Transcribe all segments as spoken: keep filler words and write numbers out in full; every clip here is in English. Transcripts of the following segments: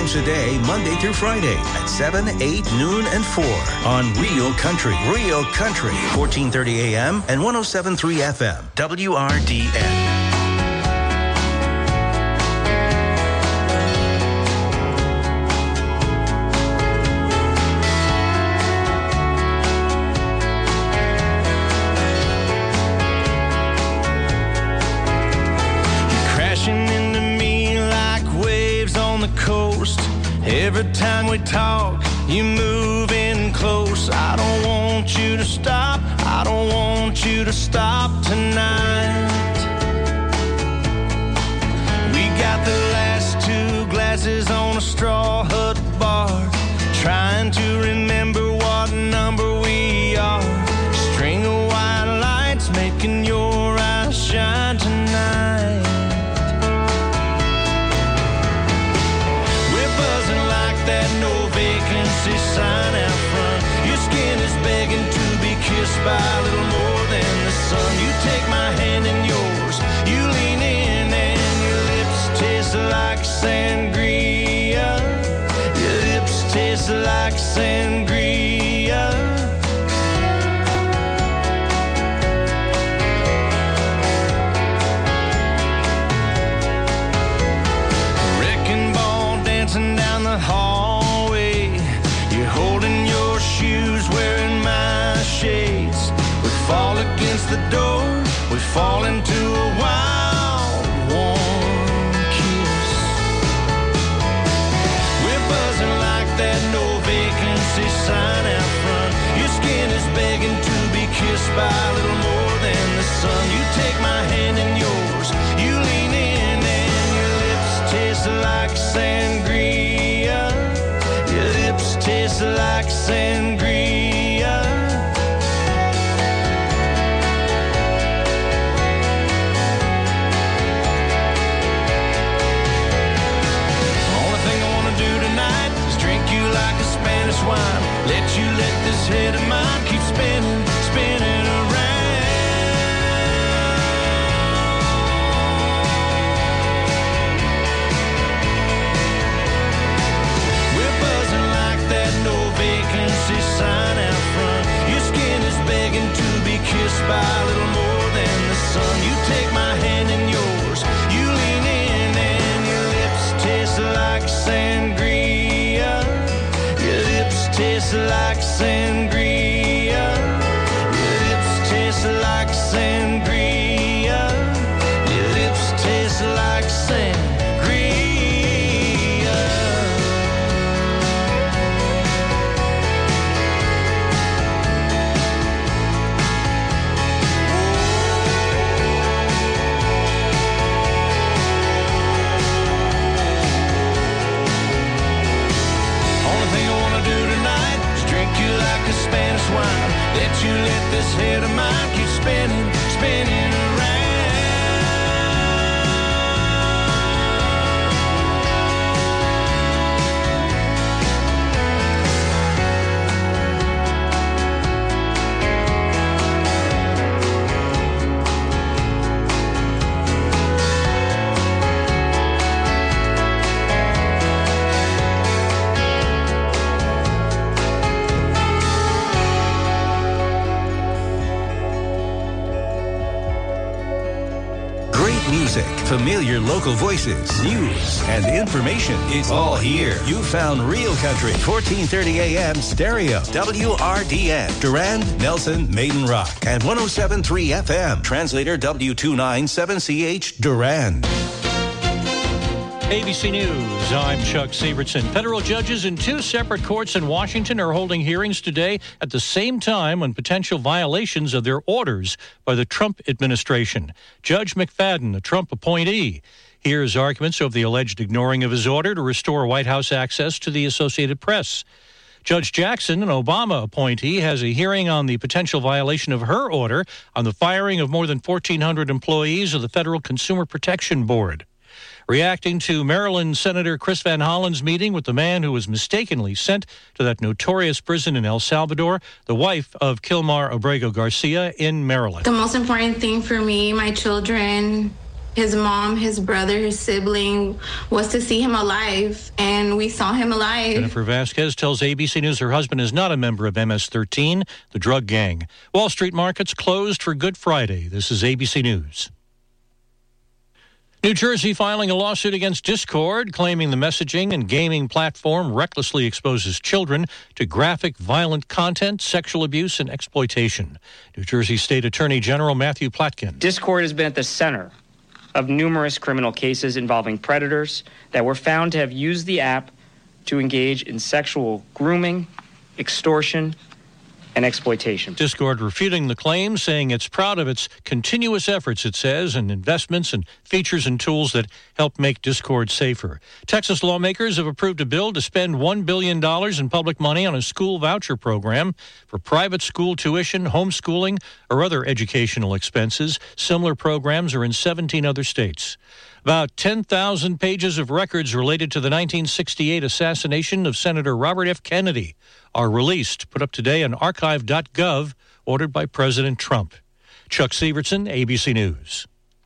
times a day, Monday through Friday at seven, eight, noon, and four on Real Country. Real Country, fourteen thirty A M and one oh seven point three F M, W R D N. Every time we talk, you move in close. I don't want you to stop. I don't want you to stop tonight. We got the last two glasses on a straw hut bar, trying to remember what number we are. String of white lights making your eyes shine tonight. That no vacancy sign out front. Your skin is begging to be kissed by a little more than the sun. You take my hand in yours, you lean in, and your lips taste like sangria. Your lips taste like sangria. Wrecking ball dancing down the hall. Fall against the door, we fall into a wild, warm kiss. We're buzzing like that no vacancy sign out front. Your skin is begging to be kissed by a little more than the sun. You take my hand in yours, you lean in, and your lips taste like sangria. Your lips taste like sangria. Wine. Let you let this head of mine keep spinning, spinning around. We're buzzing like that no vacancy sign out front. Your skin is begging to be kissed by a little more than the sun. You take my hand in yours, you lean in, and your lips taste like sangria. Tastes like sangria. Your lips taste like sangria. Your lips taste like sangria. Only thing I wanna do tonight, drink you like a Spanish wine. Let you let this head of mine keep spinning, spinning around. Music, familiar local voices, news, and information. It's all here. You found Real Country, fourteen thirty A M stereo, W R D N, Durand, Nelson, Maiden Rock, and one oh seven point three F M. Translator W two ninety-seven C H, Durand. A B C News, I'm Chuck Sievertson. Federal judges in two separate courts in Washington are holding hearings today at the same time on potential violations of their orders by the Trump administration. Judge McFadden, a Trump appointee, hears arguments over the alleged ignoring of his order to restore White House access to the Associated Press. Judge Jackson, an Obama appointee, has a hearing on the potential violation of her order on the firing of more than fourteen hundred employees of the Federal Consumer Protection Board. Reacting to Maryland Senator Chris Van Hollen's meeting with the man who was mistakenly sent to that notorious prison in El Salvador, the wife of Kilmar Abrego Garcia in Maryland. The most important thing for me, my children, his mom, his brother, his sibling was to see him alive, and we saw him alive. Jennifer Vasquez tells A B C News her husband is not a member of M S thirteen, the drug gang. Wall Street markets closed for Good Friday. This is A B C News. New Jersey filing a lawsuit against Discord, claiming the messaging and gaming platform recklessly exposes children to graphic, violent content, sexual abuse, and exploitation. New Jersey State Attorney General Matthew Platkin. Discord has been at the center of numerous criminal cases involving predators that were found to have used the app to engage in sexual grooming, extortion, and exploitation. Discord refuting the claims, saying it's proud of its continuous efforts, it says, and investments and features and tools that help make Discord safer. Texas lawmakers have approved a bill to spend one billion dollars in public money on a school voucher program for private school tuition, homeschooling, or other educational expenses. Similar programs are in seventeen other states. About ten thousand pages of records related to the nineteen sixty-eight assassination of Senator Robert F. Kennedy are released, put up today on archive dot gov, ordered by President Trump. Chuck Severson, A B C News.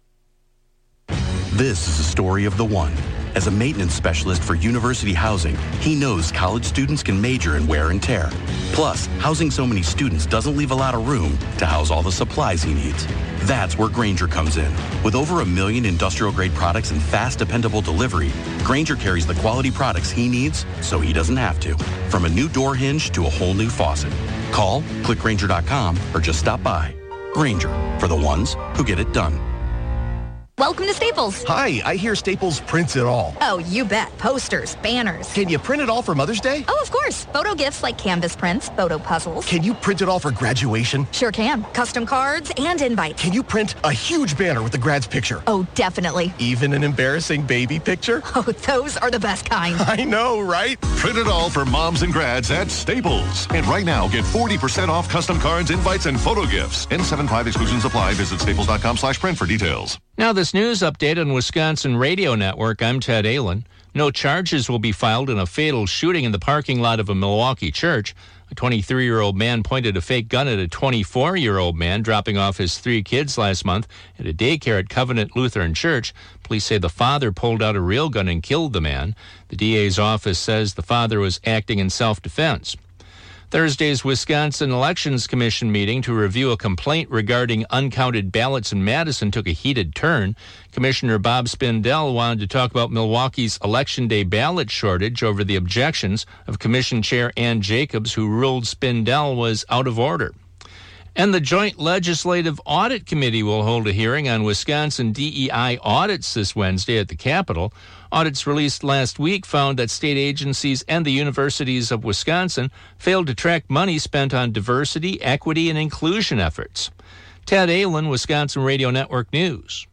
This is the story of the one. As a maintenance specialist for University Housing, he knows college students can major in wear and tear. Plus, housing so many students doesn't leave a lot of room to house all the supplies he needs. That's where Grainger comes in. With over a million industrial-grade products and fast, dependable delivery, Grainger carries the quality products he needs so he doesn't have to. From a new door hinge to a whole new faucet. Call, click Grainger dot com, or just stop by. Grainger, for the ones who get it done. Welcome to Staples. Hi, I hear Staples prints it all. Oh, you bet. Posters, banners. Can you print it all for Mother's Day? Oh, of course. Photo gifts like canvas prints, photo puzzles. Can you print it all for graduation? Sure can. Custom cards and invites. Can you print a huge banner with the grad's picture? Oh, definitely. Even an embarrassing baby picture? Oh, those are the best kind. I know, right? Print it all for moms and grads at Staples. And right now, get forty percent off custom cards, invites, and photo gifts. N seventy-five exclusions apply. Visit staples dot com slash print for details. Now this news update on Wisconsin Radio Network. I'm Ted Allen. No charges will be filed in a fatal shooting in the parking lot of a Milwaukee church. A twenty-three-year-old man pointed a fake gun at a twenty-four-year-old man dropping off his three kids last month at a daycare at Covenant Lutheran Church. Police say the father pulled out a real gun and killed the man. The D A's office says the father was acting in self-defense. Thursday's Wisconsin Elections Commission meeting to review a complaint regarding uncounted ballots in Madison took a heated turn. Commissioner Bob Spindell wanted to talk about Milwaukee's Election Day ballot shortage over the objections of Commission Chair Ann Jacobs, who ruled Spindell was out of order. And the Joint Legislative Audit Committee will hold a hearing on Wisconsin D E I audits this Wednesday at the Capitol. Audits released last week found that state agencies and the universities of Wisconsin failed to track money spent on diversity, equity, and inclusion efforts. Ted Allen, Wisconsin Radio Network News.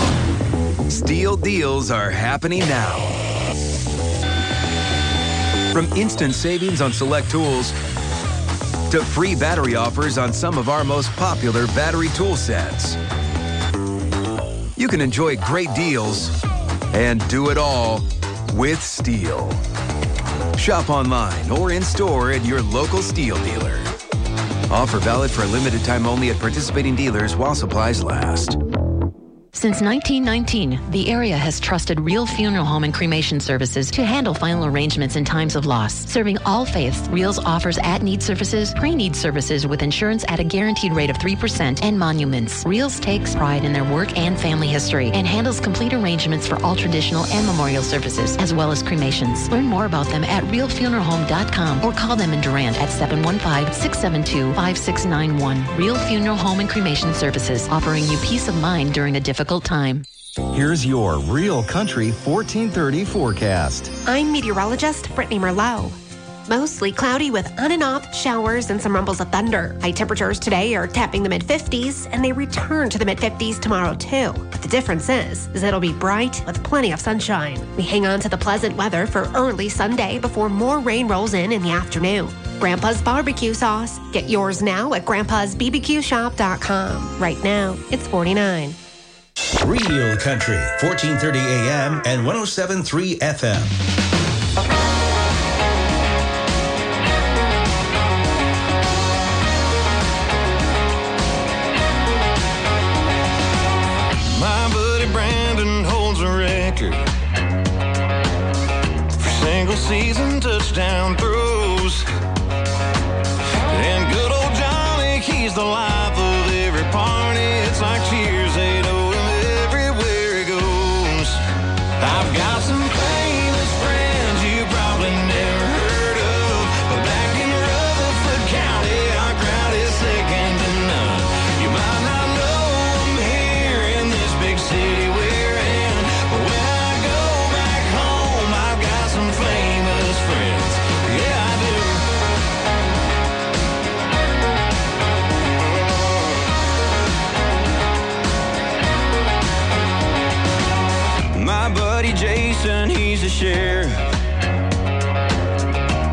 Steel deals are happening now. From instant savings on select tools to free battery offers on some of our most popular battery tool sets. You can enjoy great deals and do it all with Steel. Shop online or in store at your local Steel dealer. Offer valid for a limited time only at participating dealers while supplies last. Since nineteen nineteen, the area has trusted Real Funeral Home and Cremation Services to handle final arrangements in times of loss. Serving all faiths, Reals offers at-need services, pre-need services with insurance at a guaranteed rate of three percent, and monuments. Reals takes pride in their work and family history and handles complete arrangements for all traditional and memorial services, as well as cremations. Learn more about them at real funeral home dot com or call them in Durant at seven one five, six seven two, five six nine one. Real Funeral Home and Cremation Services, offering you peace of mind during a difficult time. Here's your Real Country fourteen thirty forecast. I'm meteorologist Brittany Merlot. Mostly cloudy with on and off showers and some rumbles of thunder. High temperatures today are tapping the mid fifties, and they return to the mid fifties tomorrow too. But the difference is, is it'll be bright with plenty of sunshine. We hang on to the pleasant weather for early Sunday before more rain rolls in in the afternoon. Grandpa's barbecue sauce. Get yours now at grandpas b b q shop dot com. Right now, it's forty-nine. Real Country, fourteen thirty A M and one oh seven point three F M. My buddy Brown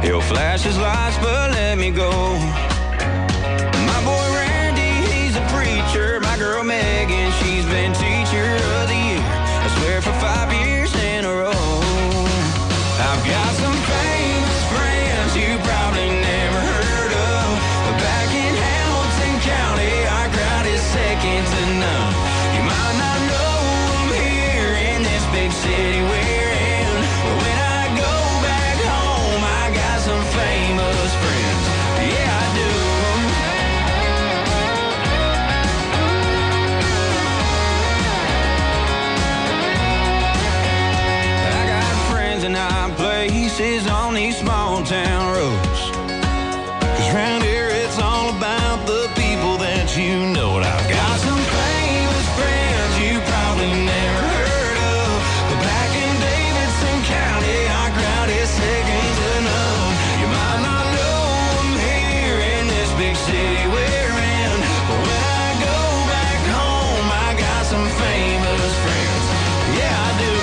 He'll flash his lights, but let me go. My boy Randy, he's a preacher. My girl Megan, she's been teacher of the year. I swear for five years in a row. I've got some famous friends you probably never heard of. But back in Hamilton County, our crowd is second to none. You might not know them here in this big city we're in, but when I go back home, I got some famous friends. Yeah, I do. I got friends in high places on these small town roads. 'Cause round here it's all about the people that you know. And I've got some famous friends you probably never heard of. But back in Davidson County, our crowd is second to none. You might not know them here in this big city we're in, but when I go back home, I got some famous friends. Yeah, I do.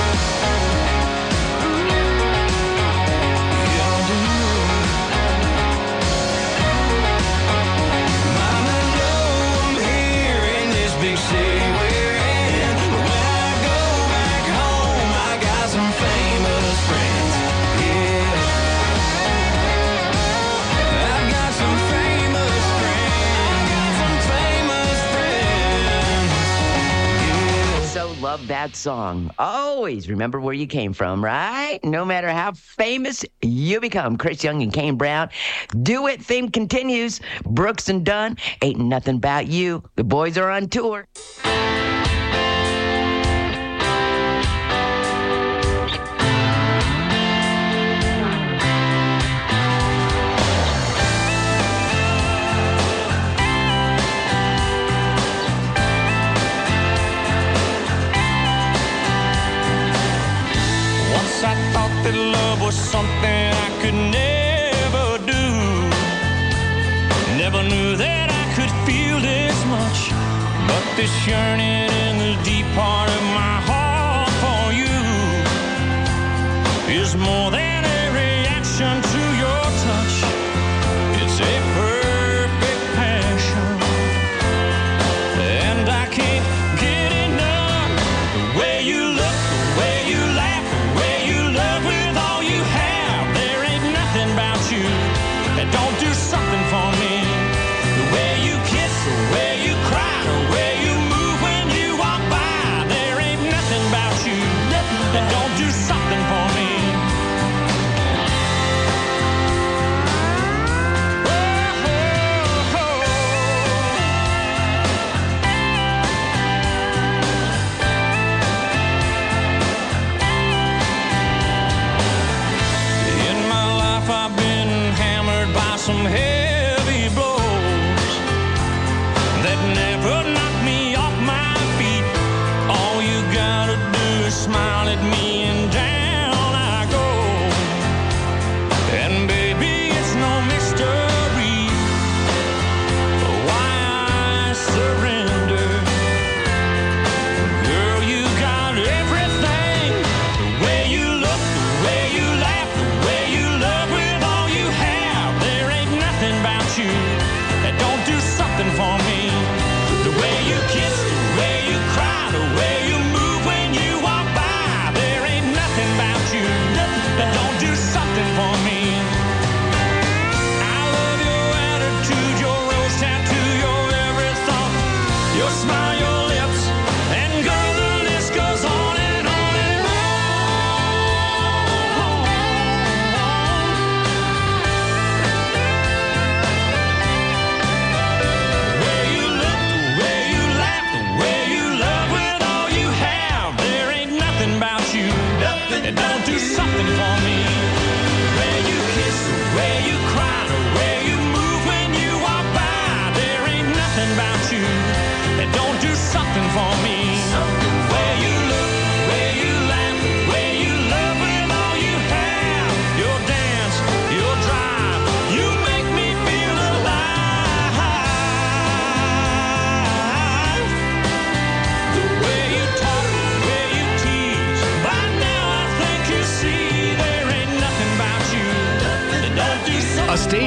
Yeah, I do. Might not know them here in this big city we're in, but when I go back home, I got some famous friends. Yeah, I've got some famous friends. Got some famous friends. Yeah. So love that song. Always remember where you came from, right? No matter how famous you become. Chris Young and Kane Brown. Do It theme continues. Brooks and Dunn. Ain't nothing about you. The boys are on tour. Once I thought that love was something I could never do. Never knew that I could feel this much. But this yearning in the deep part of my heart for you is more than a reaction to your touch. It's a perfect passion, and I can't get enough. The way you look, the way you laugh, the way you love with all you have. There ain't nothing about you that don't do something for me. The way you kiss, the way you cry, the way you move when you walk by. There ain't nothing about you that don't do something for me. In my life I've been hammered by some heavy blows that never knocked me off my feet. All you gotta do is smile at me and down I go. And baby, it's no mystery why I surrender. Girl, you got everything. The way you look, the way you laugh, the way you love with all you have. There ain't nothing about you that don't do something for me. The way you kiss, the way you cry, the way you move when you walk by. There ain't nothing about you that don't do something for me. I love your attitude, your rose tattoo, your every thought, your smile, your lips, and girl, the list goes on and on and on. The way you look, the way you laugh, the way you love with all you have. There ain't nothing about you that don't do something for me. The way you kiss, the way you cry, the way you move when you walk by. There ain't nothing about you that don't do something for me. The way you look, the way you laugh, the way you love with all you have. Your dance, your drive, you make me feel alive. The way you talk, the way you tease. By now I think you see there ain't nothing about you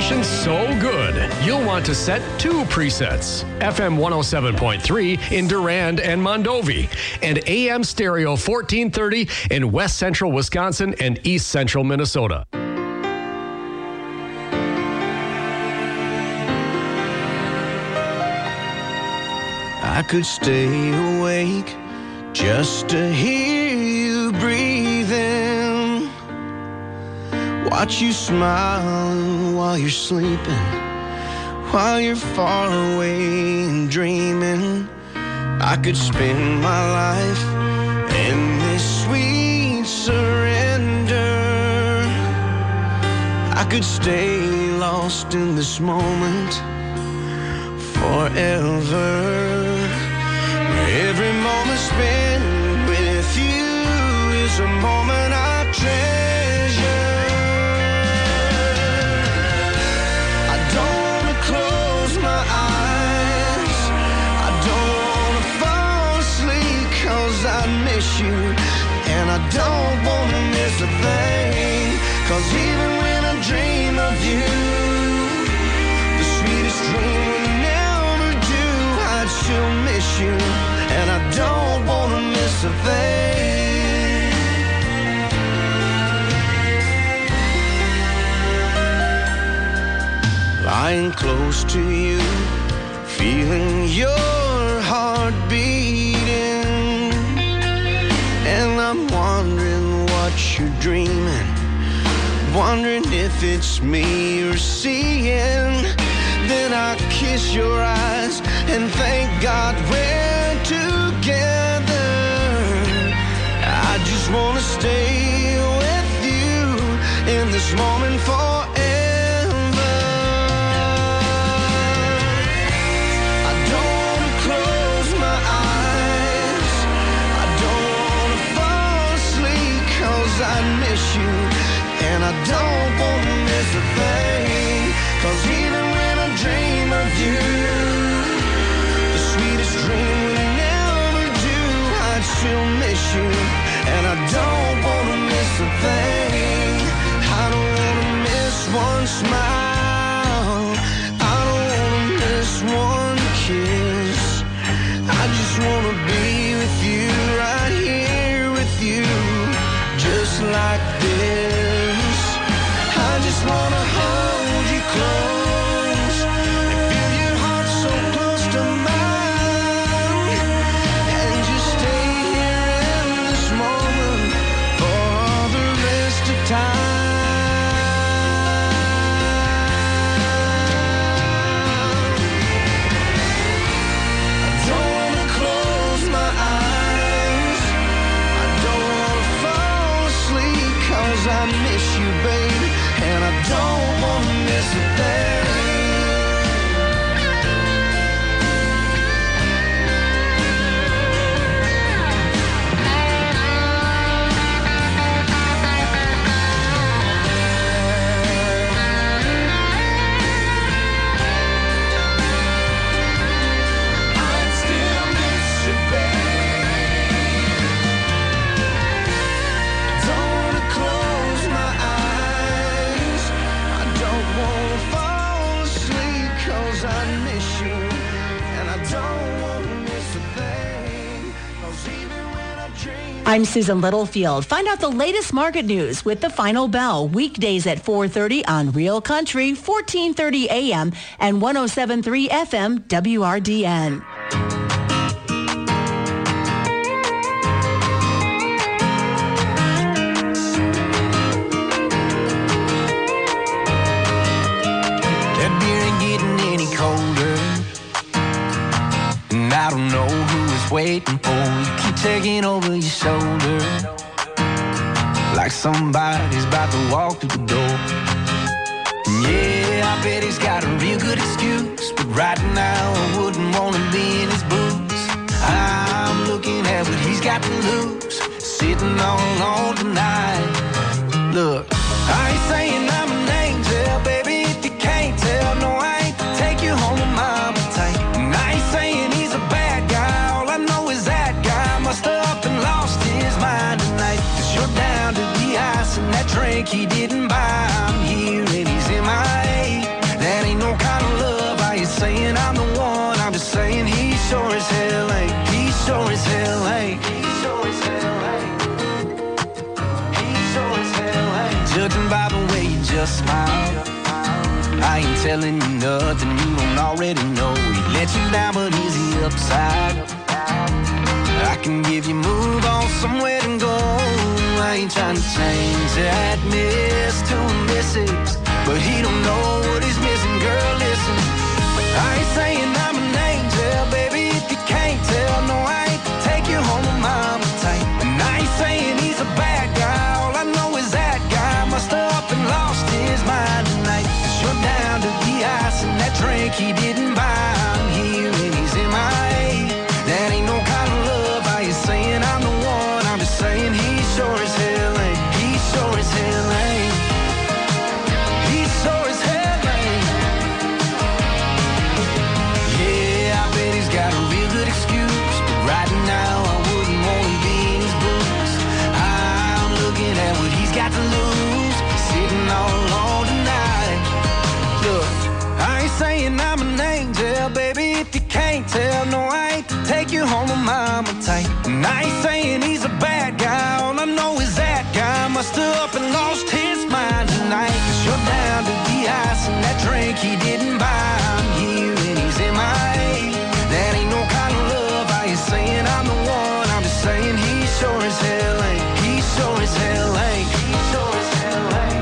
station so good, you'll want to set two presets. F M one oh seven point three in Durand and Mondovi, and A M Stereo fourteen thirty in West Central Wisconsin and East Central Minnesota. I could stay awake just to hear you breathing, watch you smile while you're sleeping, while you're far away and dreaming. I could spend my life in this sweet surrender. I could stay lost in this moment forever. Every moment spent with you is a moment I treasure. I don't want to close my eyes, I don't want to fall asleep, 'cause I miss you, and I don't want to miss a thing. 'Cause even when I dream of you, the sweetest dream will never do, I'd still miss you, and I don't want to miss a thing. Lying close to you, feeling your heart beating, and I'm wondering what you're dreaming, wondering if it's me you're seeing. Then I kiss your eyes and thank God we're together. I just want to stay with you in this moment forever. I don't want to close my eyes, I don't want to fall asleep, 'cause I miss you, and I don't want to miss a thing. 'Cause even when I dream of you, the sweetest dream will never do, I'd still miss you, and I don't want to miss a thing. I don't want to miss one smile, I don't want to miss one kiss. I just want to be with you, right here with you, just like this. I just want to hold you close and feel your heart so close to mine, and just stay here in this moment for all the rest of time. I don't want to close my eyes, I don't want to fall asleep, 'cause I miss you, baby, and I don't want to miss a thing. I'd still miss you, babe. Don't want to close my eyes, I don't want to fall asleep, 'cause I miss you, and I don't want to miss a thing. 'Cause even when I dream. I'm Susan Littlefield. Find out the latest market news with The Final Bell, weekdays at four thirty on Real Country, fourteen thirty A M and one oh seven point three F M W R D N. That beer ain't getting any colder, and I don't know who it's waiting for. You keep taking over your shoulder, like somebody's about to walk through the door. And yeah, I bet he's got a real good excuse, but right now I wouldn't want to be in his boots. I'm looking at what he's got to lose, sitting all alone tonight. Look, I ain't saying I'm an angel, baby, if you can't tell. No, I ain't to take you home with mama tight. And I ain't saying he's a bad guy, all I know is that guy must have up and lost his mind tonight. 'Cause you're down to the ice and that drink he didn't buy. I'm here and he's M I A. just smile. I ain't telling you nothing you don't already know. He let you down, but is he upside? I can give you move on somewhere to go. I ain't trying to change that miss to a missus, but he don't know what he's missing. Girl, listen, I ain't saying I'm an angel, baby, if you can't tell. No, I ain't take you home with mama tight. And I ain't saying he's a bad guy. All I know is that guy must have up and lost his mind tonight. Cause you're down to the ice and that drink he didn't buy. I'm here and he's in my A. That ain't no kind of love. I ain't saying I'm the one. I'm just saying he sure as hell ain't. He sure as hell ain't. He sure as hell ain't. Yeah, I bet he's got a real good excuse, but right now I wouldn't want to be in his boots. I'm looking at what he's got to lose, sitting all alone tonight. Look, I ain't saying I'm an angel, baby, if you can't tell. No, I ain't take you home with mama tight. And I ain't saying he's a bad guy. All I know is that guy must have up and lost his mind tonight. Cause you're down to the ice and that drink he didn't buy. I'm here and he's in my A. That ain't no kind of love. I ain't saying I'm the one. I'm just saying he sure as hell ain't. He sure as hell ain't. He sure as hell ain't.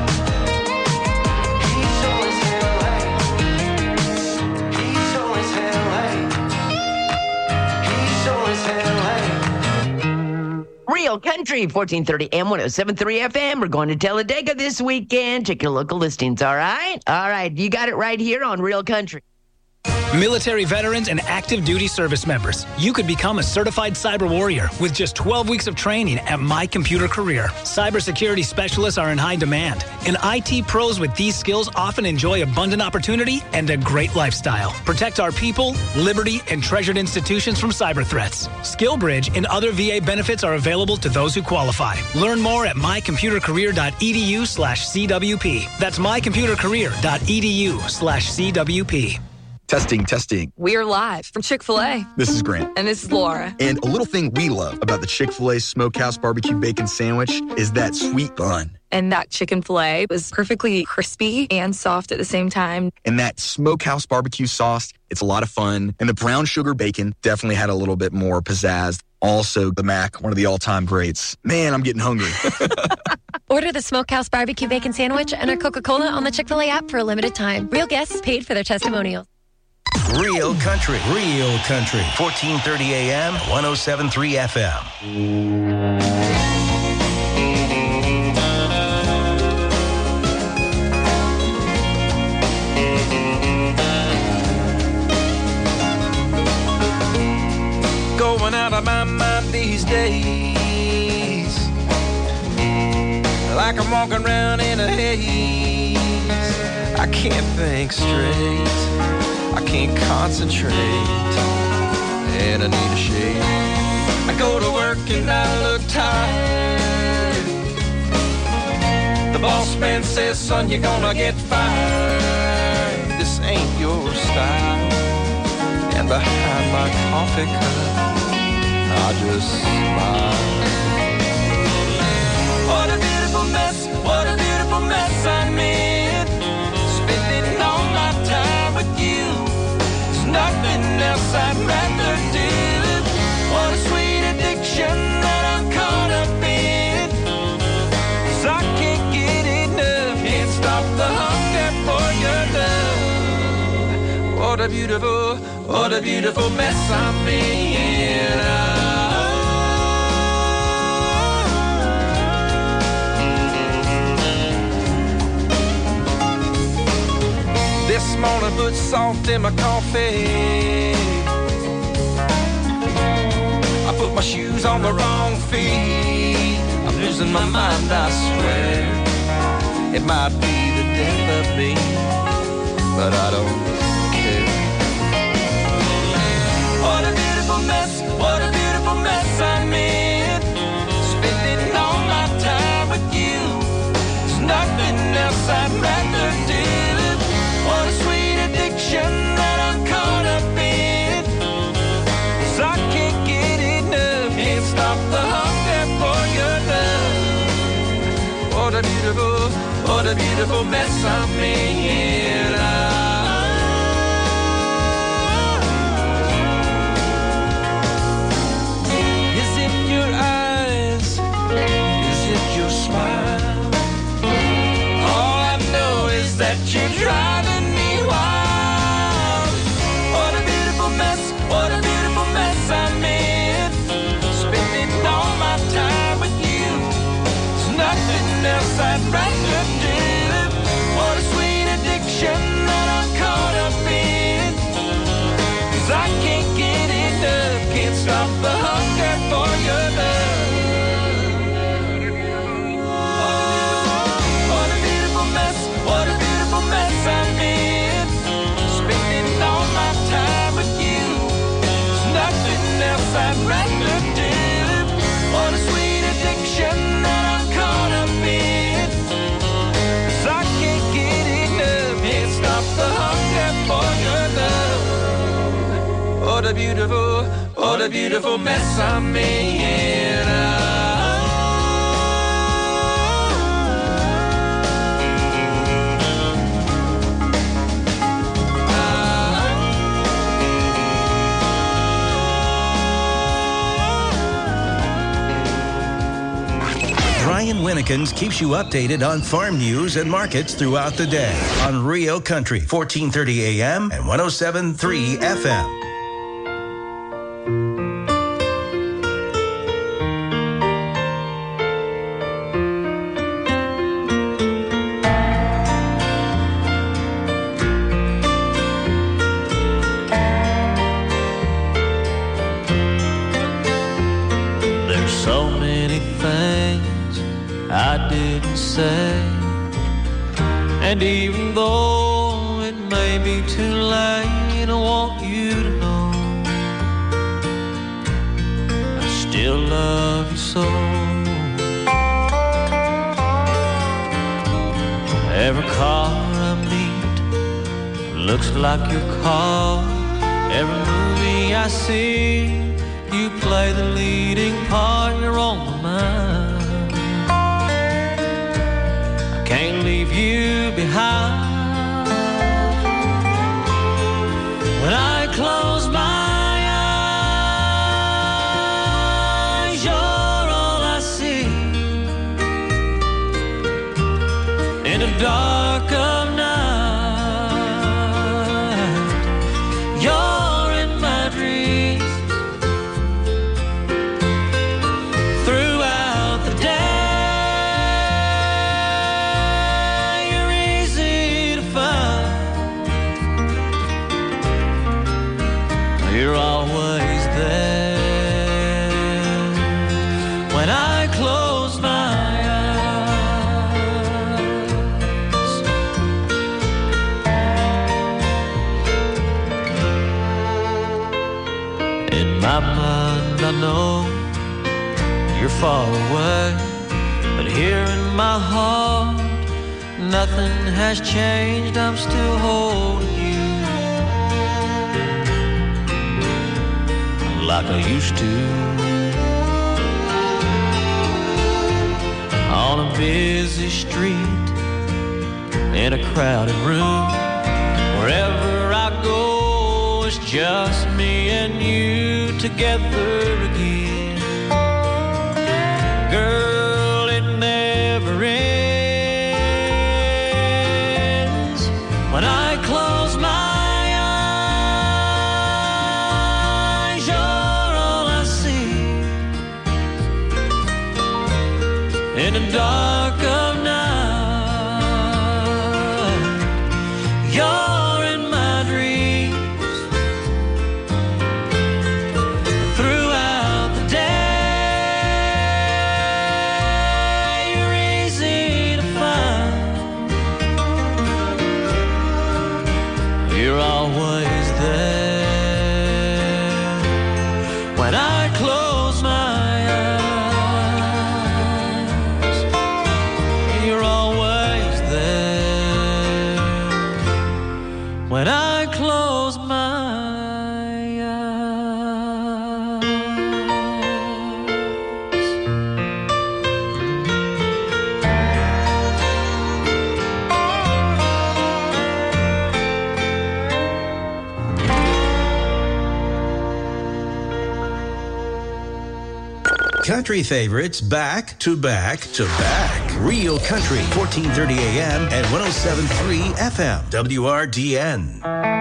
He sure as hell ain't. He sure as hell ain't. He sure as hell ain't. Real Country, fourteen thirty A M, one oh seven point three F M. We're going to Talladega this weekend. Check your local listings, all right? All right, you got it right here on Real Country. Military veterans and active duty service members, you could become a certified cyber warrior with just twelve weeks of training at My Computer Career. Cybersecurity specialists are in high demand, and I T pros with these skills often enjoy abundant opportunity and a great lifestyle. Protect our people, liberty, and treasured institutions from cyber threats. SkillBridge and other V A benefits are available to those who qualify. Learn more at mycomputercareer.edu slash CWP. That's mycomputercareer.edu slash CWP. Testing, testing. We're live from Chick-fil-A. This is Grant. And this is Laura. And a little thing we love about the Chick-fil-A Smokehouse Barbecue Bacon Sandwich is that sweet bun. And that chicken filet was perfectly crispy and soft at the same time. And that Smokehouse Barbecue sauce, it's a lot of fun. And the brown sugar bacon definitely had a little bit more pizzazz. Also, the Mac, one of the all-time greats. Man, I'm getting hungry. Order the Smokehouse Barbecue Bacon Sandwich and our Coca-Cola on the Chick-fil-A app for a limited time. Real guests paid for their testimonials. Real Country, Real Country, fourteen thirty A M, one oh seven point three F M. Going out of my mind these days, like I'm walking around in a haze. I can't think straight, I can't concentrate, and I need a shave. I go to work and I look tired. The boss man says, son, you're gonna get fired. This ain't your style. And behind my coffee cup, I just smile. What a beautiful mess, what a beautiful mess I'm in. Spending all my time with you. There's nothing else I'd rather do. What a sweet addiction that I'm caught up in. 'Cause I can't get enough, can't stop the hunger for your love. What a beautiful, what a beautiful mess I'm in. This morning put salt in my coffee. I put my shoes on the wrong feet. I'm losing my mind, I swear. It might be the death of me, but I don't care. What a beautiful mess, what a beautiful mess I'm in. Spending all my time with you. There's nothing else I'd rather do. What a sweet addiction that I'm caught up in. 'Cause I can't get enough, can't stop the hunger for your love. What a beautiful, what a What a beautiful mess I'm in. Is it your eyes? Is it your smile? All I know is that you're driving me wild. What a beautiful mess, what a beautiful mess I'm in. Spending all my time with you. There's nothing else I'd rather do. What a sweet addiction that I'm caught up in. 'Cause I can't get enough, can't stop the hunger for your love. What a beautiful mess, what a beautiful mess I'm in. Spending all my time with you. There's nothing else I'd rather do. What a sweet addiction that I'm caught up in. 'Cause I can't get enough, can't stop the hunger for your love. What a beautiful, what a beautiful mess I'm in. Brian Winnekins keeps you updated on farm news and markets throughout the day on Rio Country, fourteen thirty A M and one oh seven point three F M. There's so many things I didn't say, and even though it may be too late, I want you to know I still love you so. Every car I meet looks like your car. Every movie I see, you play the leading part. You're on my mind. Can't leave you behind. When I close my eyes, you're all I see. In the dark of night, you're in my dreams. Throughout the day, you're always there. When I close my eyes, in my mind I know you're far away, but here in my heart nothing has changed. I'm still holding you like I used to. On a busy street, in a crowded room, wherever I go, it's just me and you together again. Girl, it never ends. When I close my in the dark of night, you're in my dreams. Throughout the day, you're easy to find. You're always there. When I close my eyes, Country favorites back to back to back. Real Country, fourteen thirty A M and one oh seven point three F M, W R D N.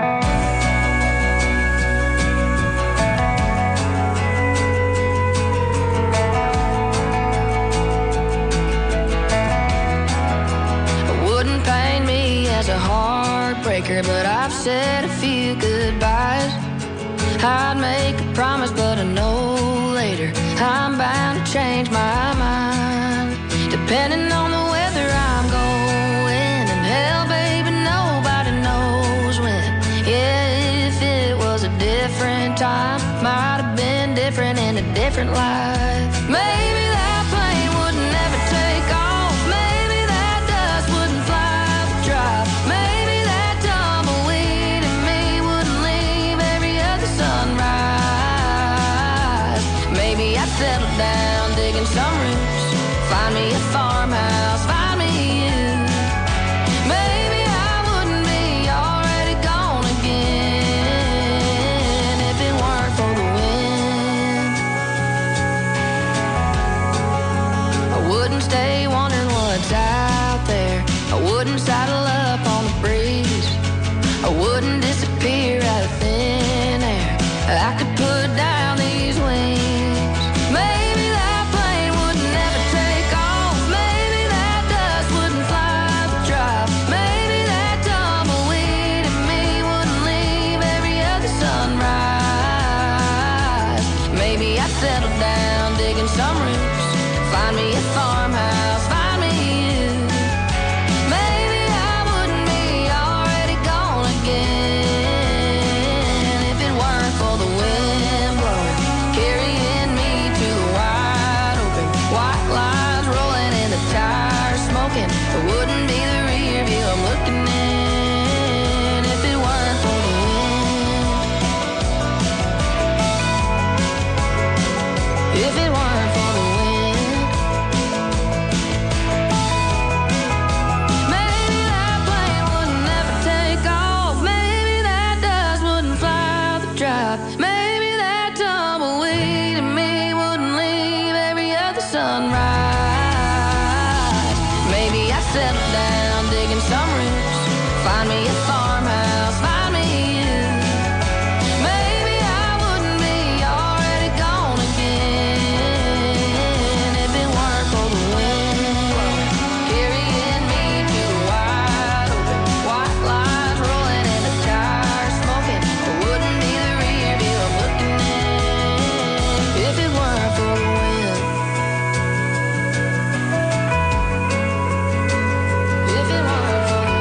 Wouldn't paint me as a heartbreaker, but I've said a few goodbyes. I'd make a promise, but I know later I'm bound to change my mind. Depending on the weather I'm going, and hell, baby, nobody knows when. Yeah, if it was a different time, might have been different in a different life. Maybe that plane would never take off. Maybe that dust wouldn't fly the drive. Maybe that tumbleweed in me wouldn't leave every other sunrise. Maybe I'd settle down digging some roots, find me a farmhouse, find me you. Maybe I wouldn't be already gone again if it weren't for the wind. I wouldn't stay wondering what's out there. I wouldn't saddle up on the breeze. I wouldn't disappear out of thin air. I could put down these wings. Maybe that plane would never take off. Maybe that dust wouldn't fly the drive. Maybe that tumbleweed in me wouldn't leave every other sunrise. Maybe I'd settle down digging some roots, find me a farmhouse, find me you. Maybe I wouldn't be already gone again if it weren't for the wind blowing, carrying me to the wide open. White lines rolling and the tires smoking. It wouldn't be the rear view I'm looking in if it weren't for the wind. If it weren't for the wind. Maybe that plane would never take off. Maybe that dust wouldn't fly the drive. Maybe that tumbleweed in me wouldn't leave every other sunrise. Maybe I settle down digging some roots, find me a farmhouse, find me you. Maybe I wouldn't be already gone again if it weren't for the wind blowing, carrying me to the wide open. White lines rolling and the tires smoking. It wouldn't be the rear view I'm looking in if it weren't for the wind. If it weren't for the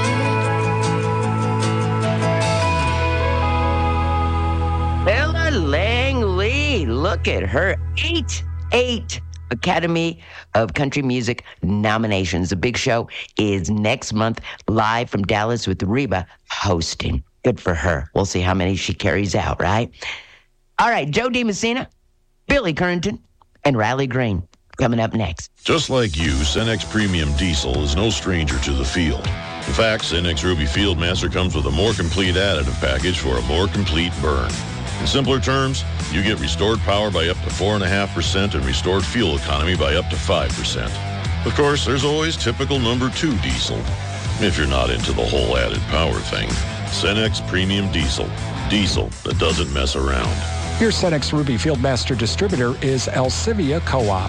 wind. Ella Langley, look at her. Eight, eight Academy of Country Music nominations. The big show is next month, live from Dallas with Reba hosting. Good for her. We'll see how many she carries out, right? All right, Joe DiMessina, Billy Currington, and Riley Green coming up next. Just like you, Cenex Premium Diesel is no stranger to the field. In fact, Cenex Ruby Fieldmaster comes with a more complete additive package for a more complete burn. In simpler terms, you get restored power by up to four point five percent and restored fuel economy by up to five percent. Of course, there's always typical number two diesel, if you're not into the whole added power thing. Cenex Premium Diesel. Diesel that doesn't mess around. Your Cenex Ruby Fieldmaster distributor is Alcivia Co-op.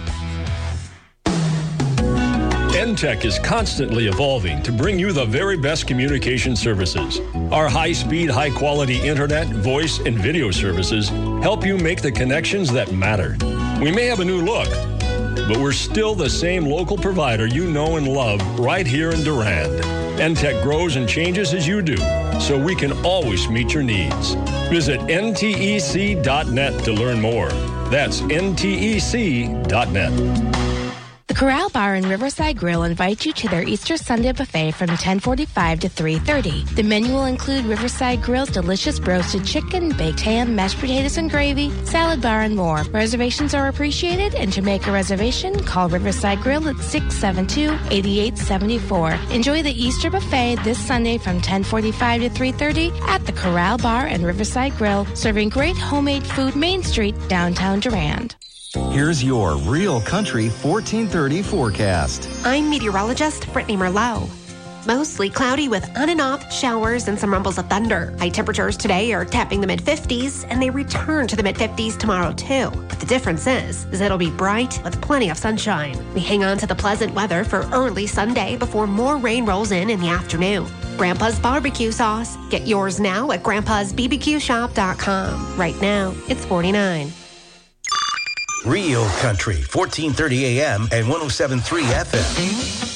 N-Tech is constantly evolving to bring you the very best communication services. Our high-speed, high-quality internet, voice, and video services help you make the connections that matter. We may have a new look, but we're still the same local provider you know and love right here in Durand. N-Tech grows and changes as you do, so we can always meet your needs. Visit N T E C dot net to learn more. That's N T E C dot net. The Corral Bar and Riverside Grill invite you to their Easter Sunday buffet from ten forty-five to three thirty. The menu will include Riverside Grill's delicious roasted chicken, baked ham, mashed potatoes and gravy, salad bar, and more. Reservations are appreciated, and to make a reservation, call Riverside Grill at six seven two, eight eight seven four. Enjoy the Easter buffet this Sunday from ten forty-five to three thirty at the Corral Bar and Riverside Grill, serving great homemade food Main Street, downtown Durand. Here's your Real Country fourteen thirty forecast. I'm meteorologist Brittany Merlot. Mostly cloudy with on and off showers and some rumbles of thunder. High temperatures today are tapping the mid fifties, and they return to the mid fifties tomorrow too. But the difference is, is it'll be bright with plenty of sunshine. We hang on to the pleasant weather for early Sunday before more rain rolls in in the afternoon. Grandpa's barbecue sauce. Get yours now at grandpas b b q shop dot com. Right now, it's forty-nine. Real Country, fourteen thirty A M and one oh seven point three F M.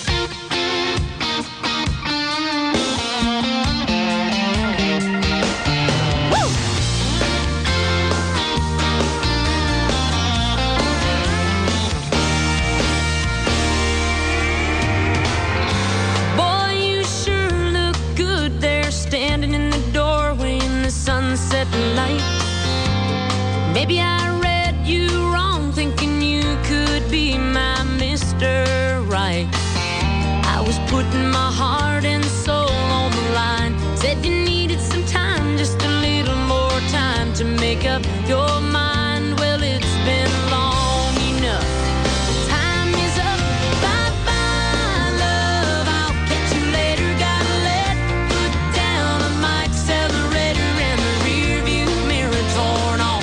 Maybe I read you wrong, thinking you could be my Mister Right. I was putting my heart and soul on the line. Said you needed some time, just a little more time to make up your mind. Well, it's been long enough. Time is up. Bye-bye, love. I'll catch you later. Gotta let put down on my accelerator and the rear view mirror torn off.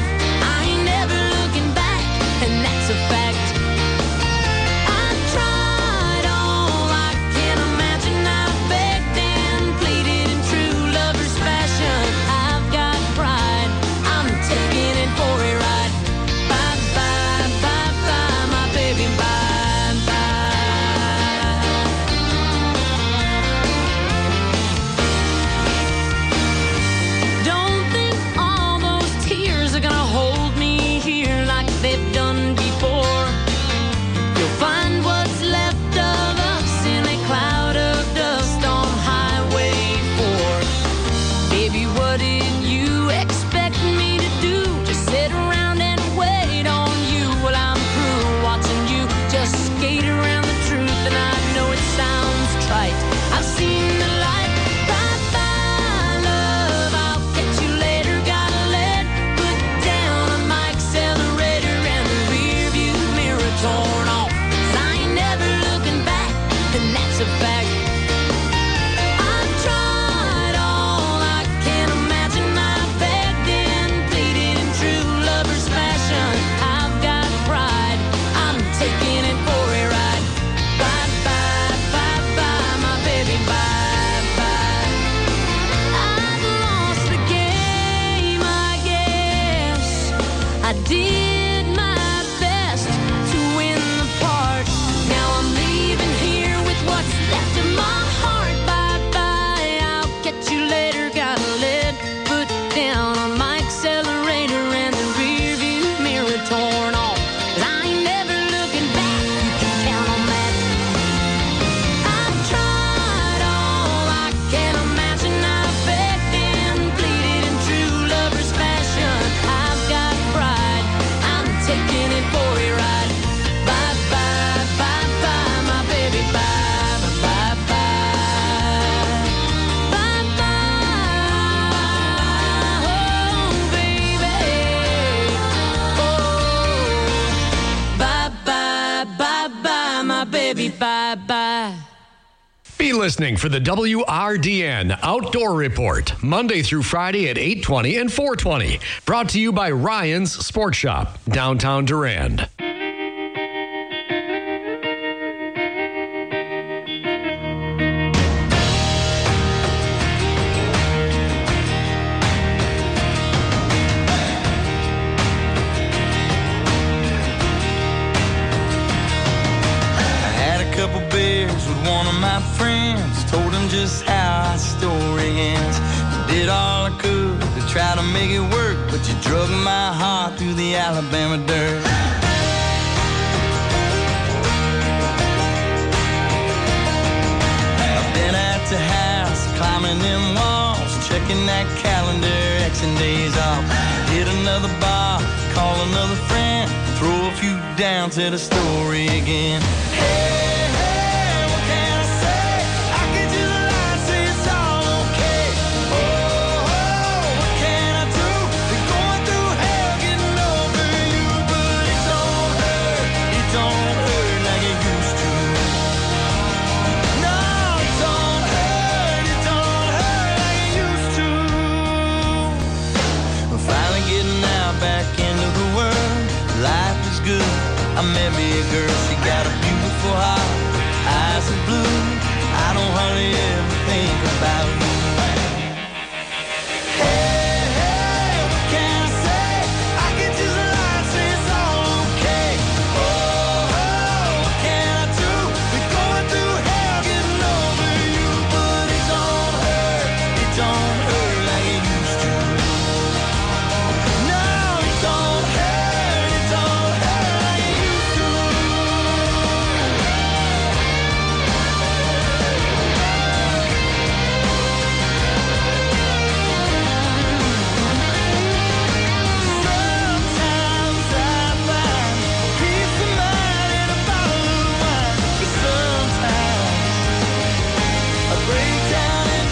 That's a fact. I tried all I can imagine. I begged and pleaded in true lover's fashion. I've got pride. I'm taking it for a ride. Bye bye, bye bye, my baby. Bye bye. Don't think all those tears are gonna hold me here like they've done before. You'll find what's left of us in a cloud of dust on Highway four. Baby, what did you expect me to do? Just sit around and wait on you while I'm through watching you just skate around the truth. And I know it sounds trite. I've seen the light. Bye bye, love. I'll catch you later. Gotta let put down on my accelerator and the rear view mirror torn off. 'Cause I ain't never looking back, and that's a fact. I've tried all I can imagine. I begged and pleaded in true lover's fashion. I've got pride. I'm taking it for a ride. Bye bye, bye bye, my baby. Bye bye. I've lost the game, I guess. I did my best to win the part. Now I'm leaving here with what's left of my heart. Bye bye, I'll catch you later. Gotta let put down on my accelerator and the rear view mirror torn off. 'Cause I ain't never looking back. You can count on that. I've tried all I can imagine. I begged and pleaded in true lover's fashion. I've got pride. I'm taking it for a ride. Bye bye, bye bye, my baby. Bye bye, bye bye. Bye bye, oh baby. Oh, bye bye, bye bye, my baby. Bye bye. Be listening for the W R D N Outdoor Report, Monday through Friday at eight twenty and four twenty. Brought to you by Ryan's Sports Shop, downtown Durand. I had a couple beers with one of my friends, told him just how our story ends. Did all I could to try to make it work, but you drug my heart through the Alabama dirt. I've been at the house, climbing them walls, checking that calendar, Xing days off. Hit another bar, call another friend, throw a few down to the story again. Hey, hey, what can I say? I can just lie and say it's all okay. Oh, oh, what can I do? Been going through hell getting over you, but it's all getting out back into the world. Life is good. I met me a girl, she got a beautiful heart, eyes of blue. I don't hardly ever think about you. Hey, hey, what can I say? I can just lie and say it's all okay. Oh, oh, what can I do? We're going through hell getting over you, but it don't hurt, it don't hurt like it used to. No, it don't hurt, it don't hurt like it used to. Sometimes I find peace of mind in a bottle of wine, but sometimes I break down and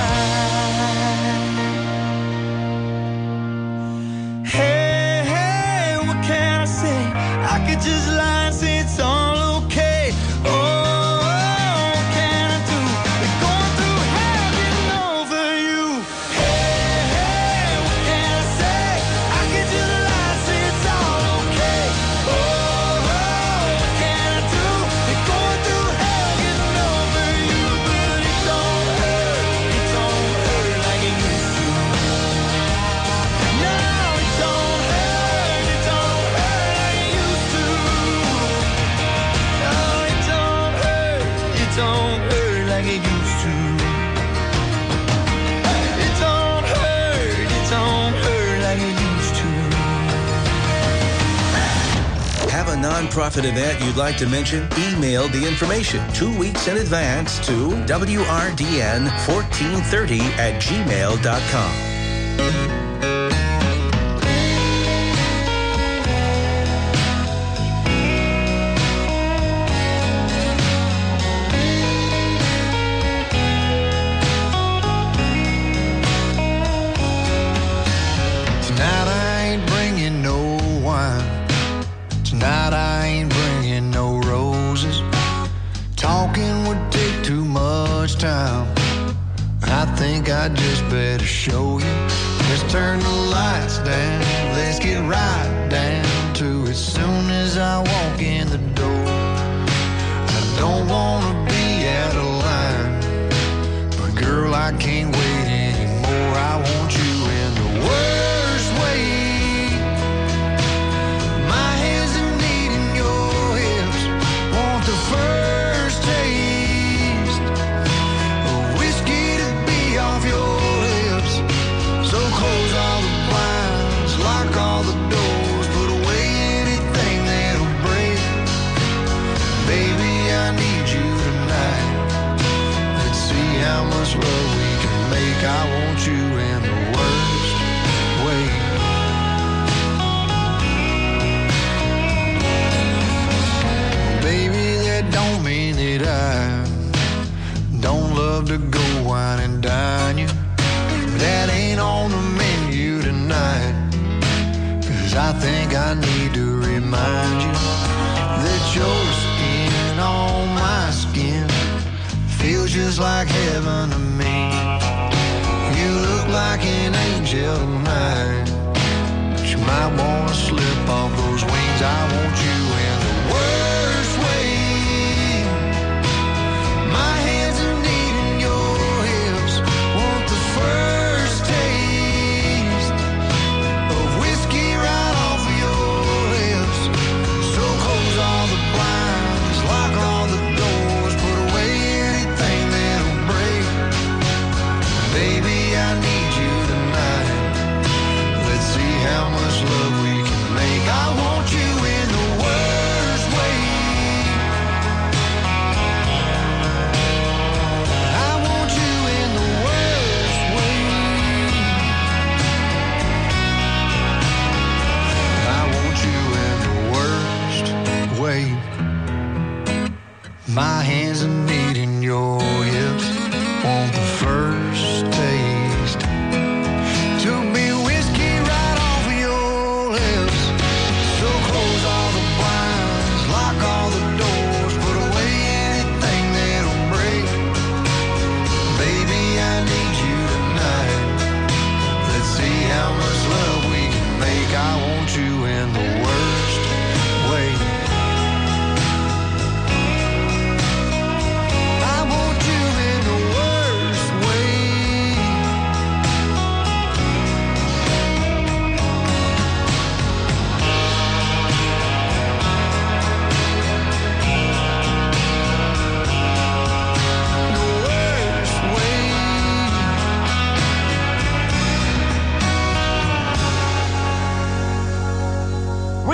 cry. Hey, hey, what can I say? I could just lie and say it's all okay. Oh, what can I do? We're going through hell getting over you. Hey, hey, what can I say? I could just lie and say it's all okay. Oh, what can I do? We're going through hell getting over you, but it don't hurt, it don't hurt like it used to. No, it don't hurt, it don't hurt like it used to. No, it don't hurt, it don't hurt like it used to. It don't hurt, it don't hurt like it used to. Have a nonprofit event you'd like to mention? Email the information two weeks in advance to W R D N fourteen thirty at gmail dot com. Tonight I ain't bringing no wine. Tonight I ain't bringing no roses. Talking would take too much time. I think I just better show you. Let's turn the lights down. Let's get right down to it. Soon as I walk in the door, I don't wanna be out of line, but girl, I can't wait anymore. I want you in the worst way. My hands are needing your hips. Want the first taste of whiskey to be off your lips. So close all the blinds, lock all the doors, put away anything that'll break. Baby, I need you tonight. Let's see how much love we can make. I want you in the worst way. Baby, that don't mean that I don't love to go wine and dine you. That ain't on the menu tonight. Cause I think I need to remind you that your skin on my skin feels just like heaven to me. You look like an angel tonight, but you might wanna slip off those wings. I want you in the worst way. My hands are needing your hips. Want the first taste of whiskey right off of your lips. So close all the blinds, lock all the doors, put away anything that'll break. Baby, I need you tonight. Let's see how much love we can make. I want you in the worst way. I want you in the worst way. I want you in the worst way. My hands are needing your hips. Want the first taste to be whiskey right off of your lips. So close all the blinds, lock all the doors, put away anything that'll break. Baby, I need you tonight. Let's see how much love we can make.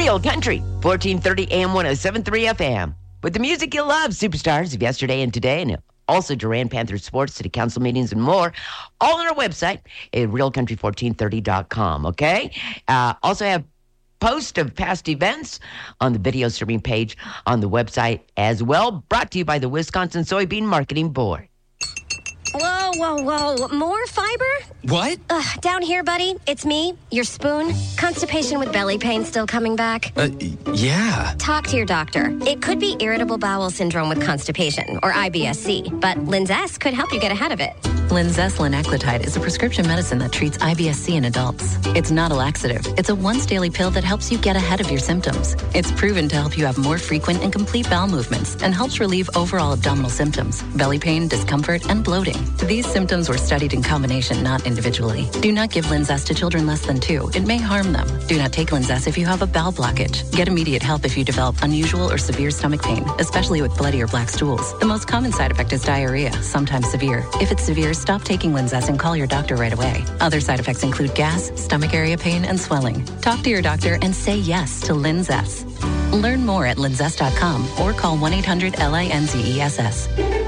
Real Country, fourteen thirty A M, one oh seven point three F M. With the music you love, superstars of yesterday and today, and also Duran Panthers sports, city council meetings, and more, all on our website at real country fourteen thirty dot com, okay? Uh, also have post of past events on the video streaming page on the website as well, brought to you by the Wisconsin Soybean Marketing Board. Whoa, whoa, whoa. More fiber? What? Ugh, down here, buddy. It's me, your spoon. Constipation with belly pain still coming back? Uh, yeah. Talk to your doctor. It could be irritable bowel syndrome with constipation, or I B S C, but Linzess could help you get ahead of it. Linzess linaclotide is a prescription medicine that treats I B S C in adults. It's not a laxative. It's a once-daily pill that helps you get ahead of your symptoms. It's proven to help you have more frequent and complete bowel movements and helps relieve overall abdominal symptoms, belly pain, discomfort, and bloating. These symptoms were studied in combination, not individually. Do not give Linzess to children less than two. It may harm them. Do not take Linzess if you have a bowel blockage. Get immediate help if you develop unusual or severe stomach pain, especially with bloody or black stools. The most common side effect is diarrhea, sometimes severe. If it's severe, stop taking Linzess and call your doctor right away. Other side effects include gas, stomach area pain, and swelling. Talk to your doctor and say yes to Linzess. Learn more at linzess dot com or call one eight hundred L I N Z E S S.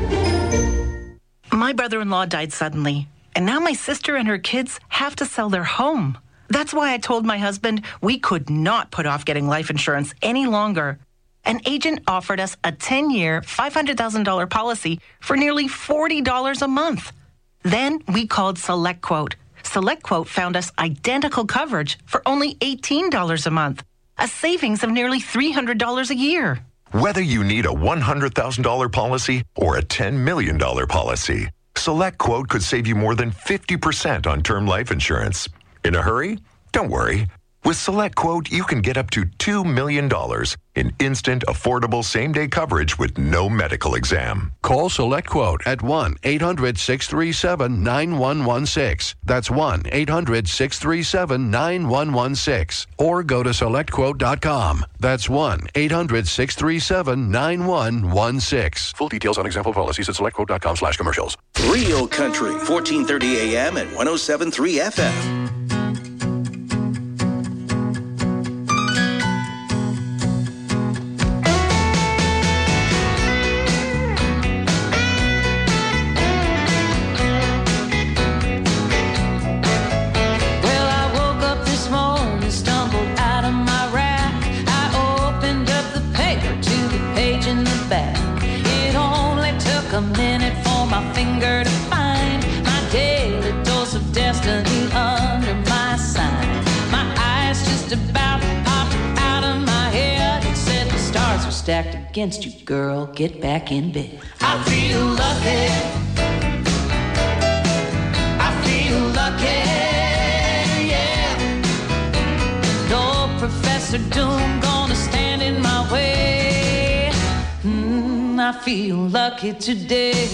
My brother-in-law died suddenly, and now my sister and her kids have to sell their home. That's why I told my husband we could not put off getting life insurance any longer. An agent offered us a ten-year, five hundred thousand dollars policy for nearly forty dollars a month. Then we called SelectQuote. SelectQuote found us identical coverage for only eighteen dollars a month, a savings of nearly three hundred dollars a year. Whether you need a one hundred thousand dollars policy or a ten million dollars policy, SelectQuote could save you more than fifty percent on term life insurance. In a hurry? Don't worry. With SelectQuote, you can get up to two million dollars in instant, affordable same-day coverage with no medical exam. Call SelectQuote at one eight hundred six three seven nine one one six. That's one eight hundred six three seven nine one one six. Or go to select quote dot com. That's one eight hundred six three seven nine one one six. Full details on example policies at select quote dot com slash commercials. Real Country, fourteen thirty A M and one oh seven point three F M. A minute for my finger to find my daily dose of destiny under my sign. My eyes just about popped out of my head. It said the stars were stacked against you, girl. Get back in bed. I feel lucky. I feel lucky, yeah. No Professor Doom gonna stand in my way. I feel lucky today.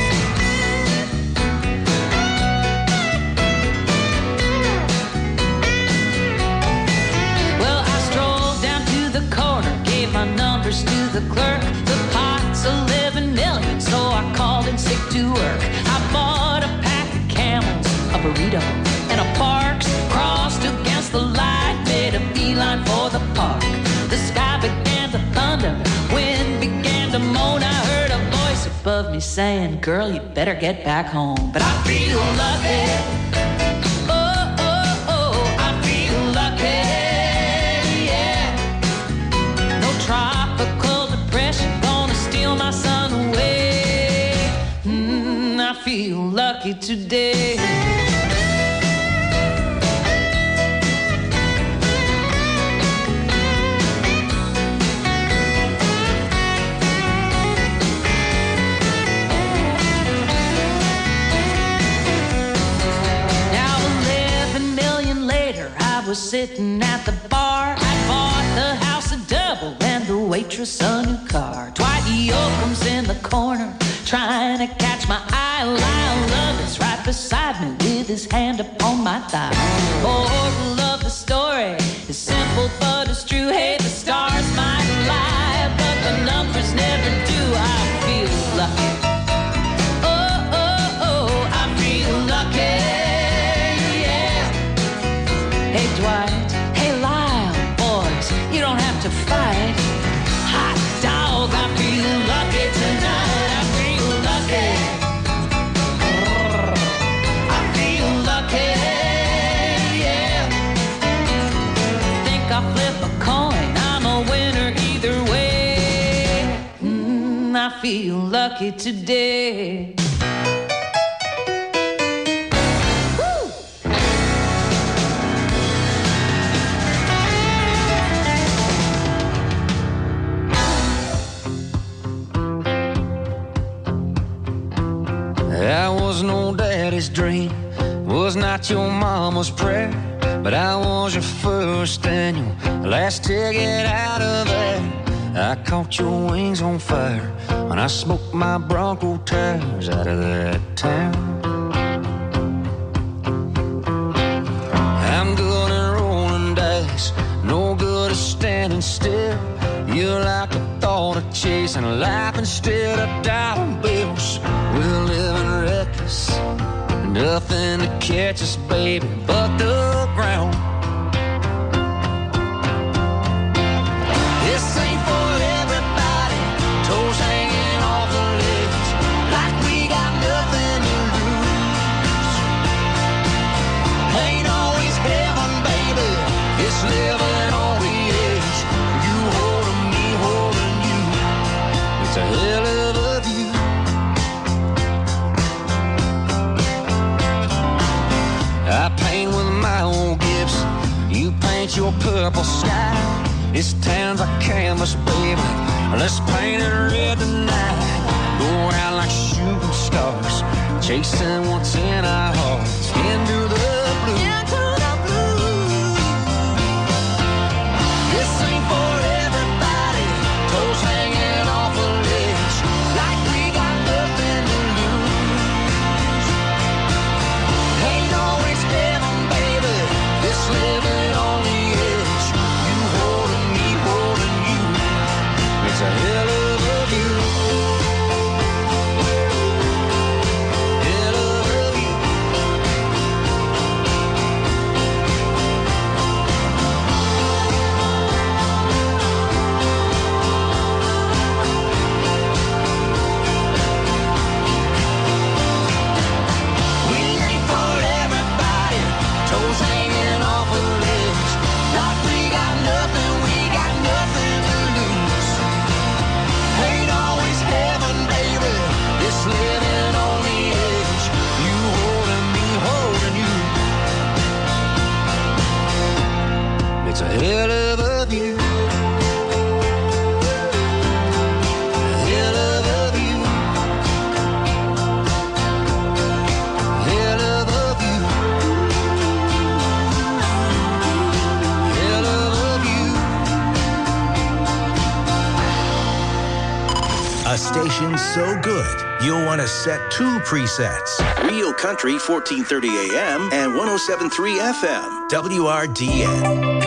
Well, I strolled down to the corner, gave my numbers to the clerk. The pot's eleven million, so I called in sick to work. I bought a pack of Camels, a burrito, and a Parks. Crossed against the light, made a beeline for the park. The sky began to thunder, wind began to moan. I heard a voice above me saying, girl, you better get back home. But I feel lucky. Oh, oh, oh, I feel lucky, yeah. No tropical depression gonna steal my sun away. Mm, I feel lucky today. Was sitting at the bar. I bought the house a double and the waitress a new car. Dwight Yoakam's in the corner trying to catch my eye. Lyle Lovett right beside me with his hand upon my thigh. Moral of the story is simple but it's true. Hey, the stars might lie, but the numbers never do. I feel lucky. Oh, oh, oh, I feel lucky. Hey, Dwight. Hey, Lyle. Boys, you don't to fight. Hot dog, I feel lucky tonight. I feel lucky. I feel lucky, yeah. Think I flip a coin, I'm a winner either way. Mm, I feel lucky today. I was no daddy's dream, was not your mama's prayer, but I was your first and your last ticket out of there. I caught your wings on fire when I smoked my Bronco tires out of that town. I'm good at rolling dice, no good at standing still. You're like the thought of chasing life instead of dollar bills. We're living reckless, nothing to catch us, baby, but the ground. This ain't for everybody, toes hanging off the ledge, like we got nothing to lose. Ain't always heaven, baby, it's living on the edge. You holding me, holding you, it's a hell of a view. I paint with my old Gibson, you paint your purple sky. This town's a canvas, baby, let's paint it red tonight. Go out like shooting stars, chasing what's in our hearts, into the blue. Into the blue. This ain't for everybody, toes hanging off a ledge, like we got nothing to lose. Ain't always heaven, baby, this living on the edge. You holding me, holding you, it's a hell of a view. Hell of a view. We ain't for everybody, toes hanging off a ledge, like we got nothing, we got nothing to lose. Ain't always heaven, baby, it's living on the edge. You holding me, holding you, it's a hell of a view. Hell of a view. Hell of a view. Hell of a view. A station so good, you'll want to set two presets. Real Country, fourteen thirty A M and one oh seven point three F M, W R D N.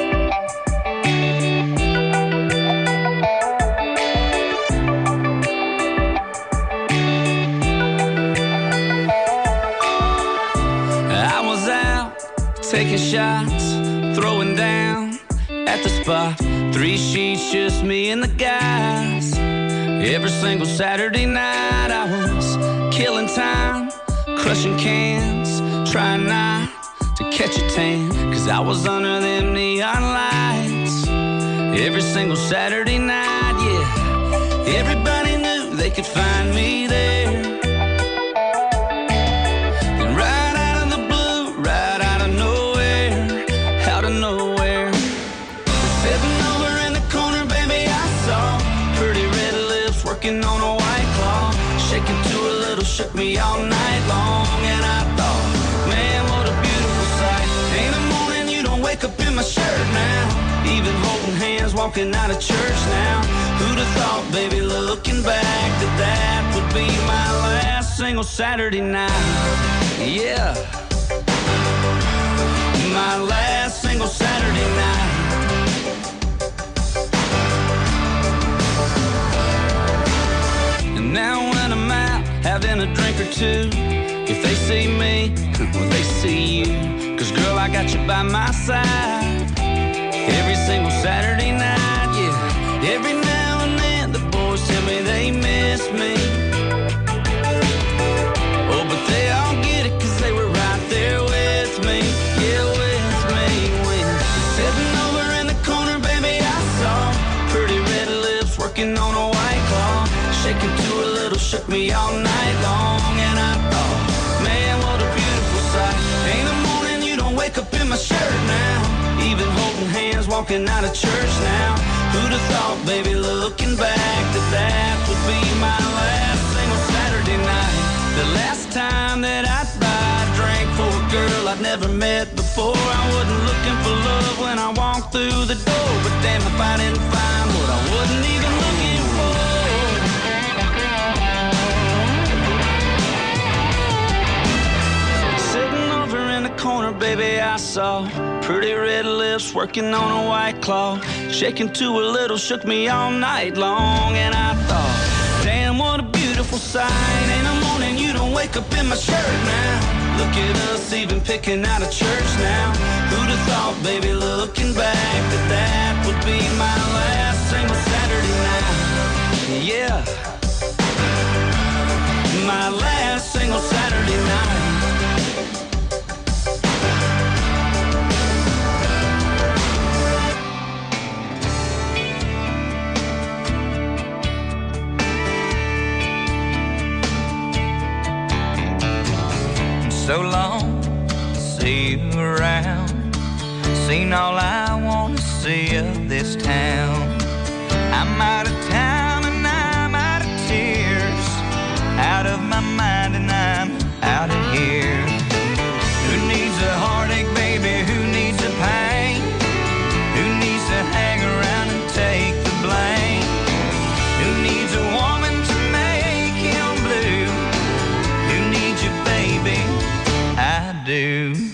I was out taking shots, throwing down at the spot. Three sheets, just me and the guys. Every single Saturday night I was killing time, crushing cans, trying not to catch a tan, cause I was under them neon lights. Every single Saturday night, yeah, everybody knew they could find me there. And right out of the blue, right out of nowhere, out of nowhere, sitting over in the corner, baby, I saw pretty red lips working on a white claw, shaking to a little, shook me all night long. And I thought, man, what a beautiful sight. Ain't a morning you don't wake up in my shirt now, even holding hands, walking out of church now. Who'd have thought, baby, looking back, that that would be my last single Saturday night. Yeah, my last single Saturday night. And now when I'm out having a drink or two, if they see me, well, they see you. Cause girl, I got you by my side every single Saturday night. me. Oh, but they all get it 'cause they were right there with me. Yeah, with me. When sitting over in the corner, baby, I saw pretty red lips working on a white claw, shaking to a little, shook me all night long. And I thought, man, what a beautiful sight. Ain't a morning you don't wake up in my shirt now, even holding hands walking out of church now. Who'd have thought, baby, looking back, that that would be my last single Saturday night. The last time that I tried drank for a girl I'd never met before. I wasn't looking for love when I walked through the door, but damn if I didn't find what I wasn't even looking for. Sitting over in the corner, baby, I saw pretty red lips working on a white claw, shaking to a little, shook me all night long. And I thought, damn, what a beautiful sight. Ain't a morning you don't wake up in my shirt now. Look at us even picking out of church now. Who'd have thought, baby, looking back, that that would be my last single Saturday night. Yeah, my last single Saturday night. So long, see you around. Seen all I want to see of this town. I'm out of town and I'm out of tears, out of my mind and I'm out of here. Who needs a heartache, baby? Who needs a pain? Who needs to hang around and take the blame? Who needs a woman to make him blue? Who needs you, baby? I do.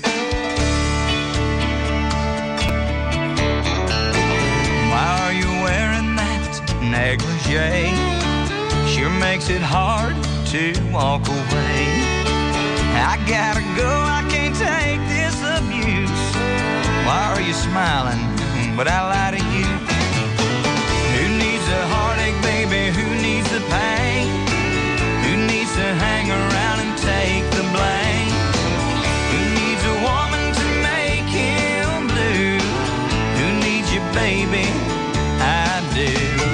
Why are you wearing that negligee? Sure makes it hard to walk away. I gotta go, I can't take this abuse. Why are you smiling, but I lie to you? Who needs a heartache, baby? Who needs the pain? Who needs to hang around and take the blame? Baby, I do.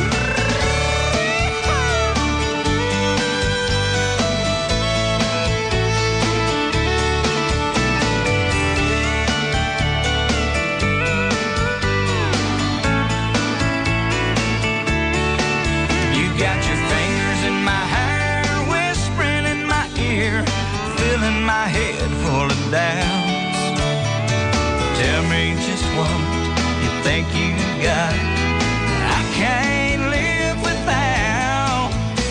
You got your fingers in my hair, whispering in my ear, filling my head full of doubts. Tell me just what think you got, I can't live without.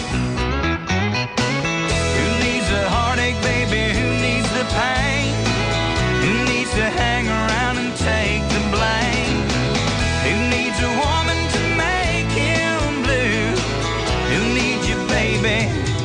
Who needs a heartache, baby? Who needs the pain? Who needs to hang around and take the blame? Who needs a woman to make him blue? Who needs you, baby?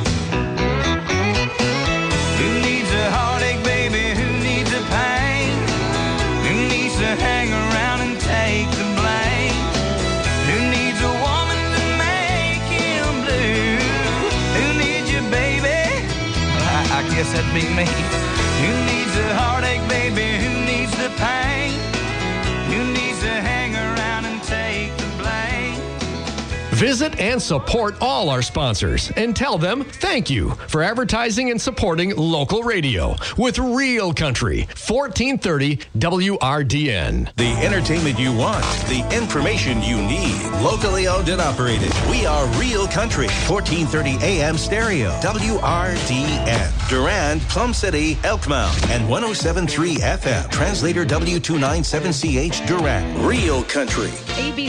Who needs a heartache, baby? Who needs a pain? Who needs to hang around and take the blame? Who needs a woman to make him blue? Who needs you, baby? I, I guess that'd be me. Who needs a heartache, baby? Who needs the pain? Who needs to hang around and take the blame? Visit and support all our sponsors and tell them thank you for advertising and supporting local radio with Real Country, fourteen thirty W R D N. The entertainment you want, the information you need. Locally owned and operated. We are Real Country, fourteen thirty A M stereo, W R D N. Durand, Plum City, Elkmount, and one oh seven point three F M. Translator W two ninety-seven C H Durand. Real Country. A B